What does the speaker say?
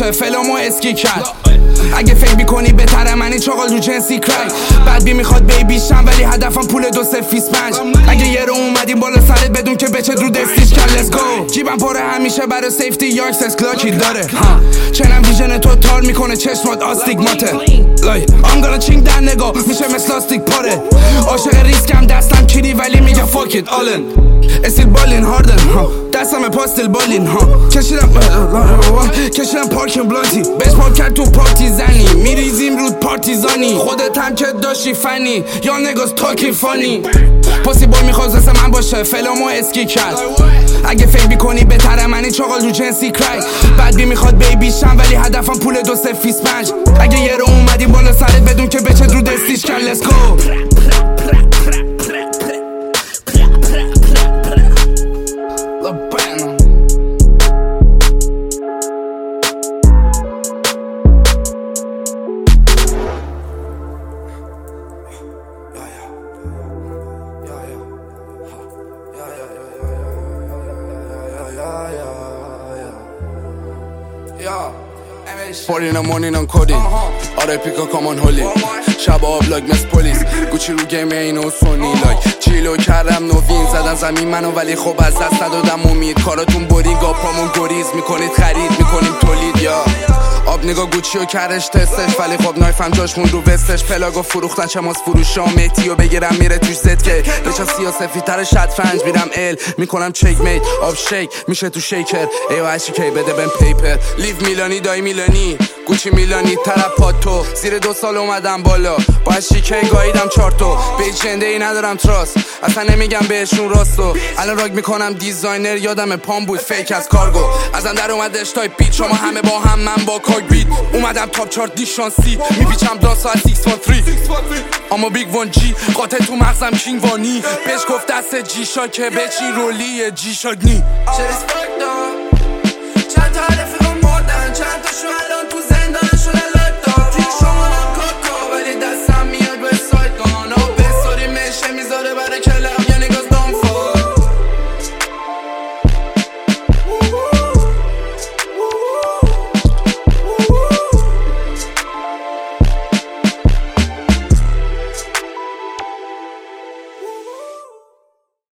باشه فلامو اسکی کرد. اگه فکر میکنی بهتره منی چاقال رو جنسی کرک. بعد میخواد بیبیشم ولی هدفم پول 2 3 5. اگه یه رو اومدیم بالا سرت بدون که بچه رو دستیش کرد. let's go. جیبم پره همیشه برای سیفتی یاکس اسکلاکی داره. چنم ویژن تو تار میکنه چشمات آستیگماته. I'm gonna چینگ در نگاه میشه مثل لاستیک پاره. عاشق ریسکم دستم کیری ولی میگه fuck it all in. استیل بالین هاردن دستم پاستل بالین کشیدم پارکن بلانتی بس پارک کرد تو پارتی زنی میریزیم رود پارتیزانی خودت هم که داشتی فنی یا نگاز تاکی فانی پاسی بای میخواست مثل من باشه فلامو اسکی کرد. اگه فکر میکنی بهتره منی چاقال رو جنسی کرک. بعد میخواد بیبیشم ولی هدفم پول 2 3 5. اگه یه رو اومدی بالا سرت بدون که بچه رو دستیش کرد. let's go. Party in the morning on coding R.I.P. come on holy شب آبلاگ مثل پلیس گوچی رو گیم اینو سونی لایک چیلو کردم نوین زدن زمین منو ولی خب از دست ندادم امید کاراتون برین گاپامون گریز میکنید خرید میکنیم تولید یا آب نگاه گوچی و کرش تستش ولی خب نایفم جاش مون رو وستش پلاگو فروختن چماس فروشا مهتیو بگیرم میره توش زد که بچا سیاسفیتر شطرنج میرم ال میکنم چک میت آب شیک میشه تو شیکر ایو هشی کی بده بهم پیپر لیو میلانی دای میلانی گوچی میلانی ترپاتو زیر 2 سال اومدم بالا با شیکه گاییدم چارتو به جنده ای ندارم تراست اصلا نمیگم بهشون راستو الان راگ میکنم دیزاینر یادم پام بود فیک از کارگو ازم در اومدش تایپ بیت شما همه با هم من با کاگ بیت اومدم تاپ چارت دیشانسی میپیچم دانسا از 613 اما بیگ وان جی قاتل تو مغزم کینگ وانی بهش گفت دست جی شا که بچین رولی جی شاگنی چند تا هدفی رو مردن چند تا شو